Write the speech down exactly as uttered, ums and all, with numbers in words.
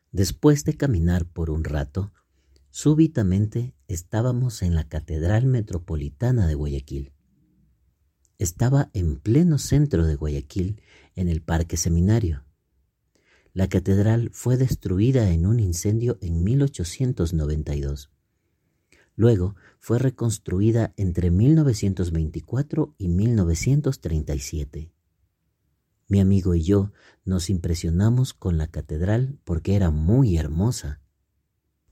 Después de caminar por un rato, súbitamente estábamos en la Catedral Metropolitana de Guayaquil. Estaba en pleno centro de Guayaquil, en el Parque Seminario. La catedral fue destruida en un incendio en mil ochocientos noventa y dos. Luego fue reconstruida entre mil novecientos veinticuatro y mil novecientos treinta y siete. Mi amigo y yo nos impresionamos con la catedral porque era muy hermosa.